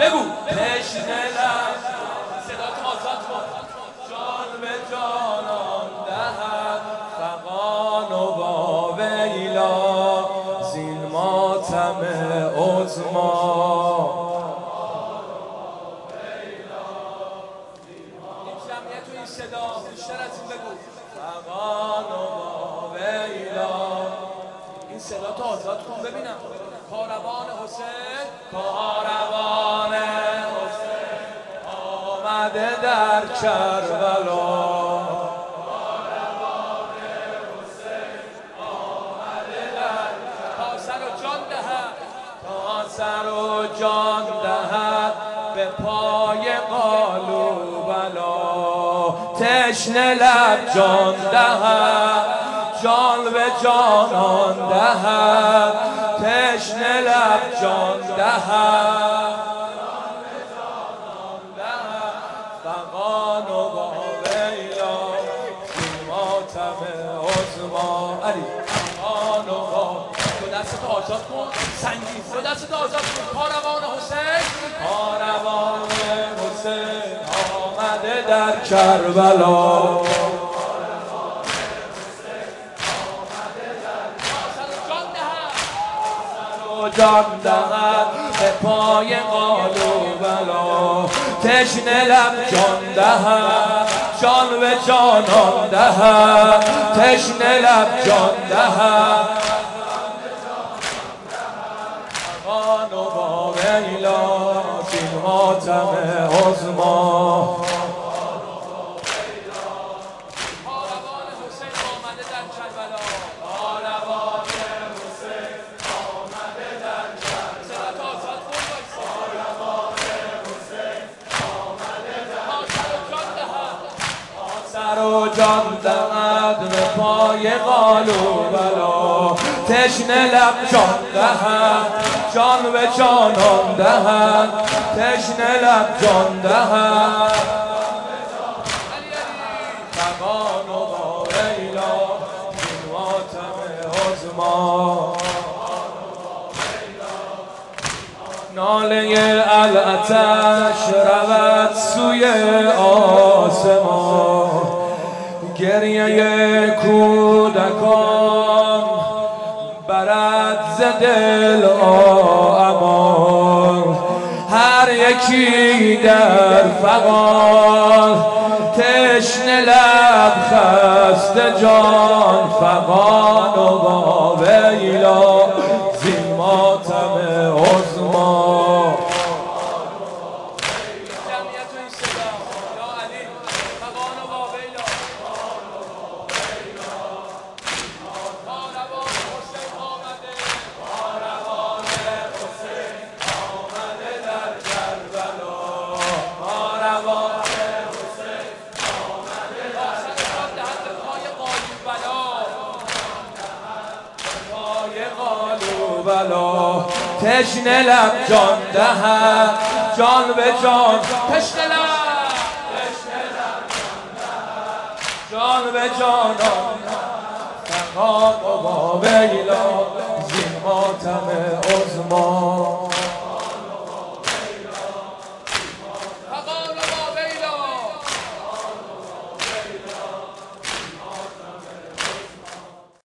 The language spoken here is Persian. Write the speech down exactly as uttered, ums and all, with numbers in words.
بگو تشنه لب صدا تو آزاد کن جان به جانان دهد فغان و با ویلا زین ماتم عظما. صدا بیشتر از این بگو فغان و با ویلا. این صدا تو آزاد کن ببینم. کاروان حسین کاروان حسین آمده در کربلا. کاروان حسین آمده در تا سر و جان دهد تا سر و جان دهد به پای قالوبلا. تشنه لب جان دهد جان به جانان دهد تشنه لب جان دهد فغان و با ویلا زین ماتم عظما. علی فغان و با دو دستت آزاد کن سنگین دو دستت آزاد کن. کاروان حسین کاروان حسین آمده در کربلا. جان دهد به پای قالوبلا. تشنه لب جان دهد جان به جانان دهد تشنه لب جان دهد فغان و با ویلا زین ماتم عظما. و جان دهد به پای قالوبلا. تشنه لب جان دهد جان به جانان دهد تشنه لب جان دهد فغان و با ویلا زین ماتم عظما. ناله العطش رود سوی آسمان. گریه کودکان برد ز دل امان. هر یکی در فغان تشنه لب خسته جان. فغان و با ویلا زین ماتم عظما. تشنه لب جان دهد جان به جان تشنه لب جان به جانان فغان و با ویلا زین ماتم عظما.